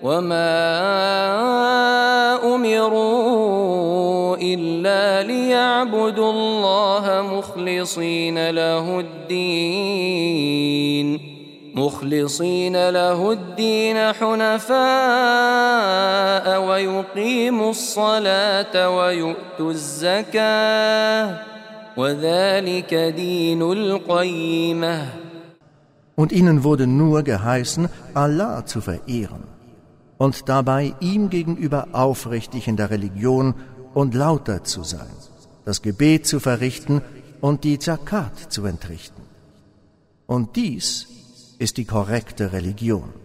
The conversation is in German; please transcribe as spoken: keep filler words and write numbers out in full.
وما أمروا إلا ليعبدوا الله مخلصين له الدين مخلصين له الدين حنفاء ويقيموا الصلاة ويؤتوا الزكاة وذلك دين القيمة. Und ihnen wurde nur geheißen, Allah zu verehren und dabei ihm gegenüber aufrichtig in der Religion und lauter zu sein, das Gebet zu verrichten und die Zakat zu entrichten. Und dies ist die korrekte Religion.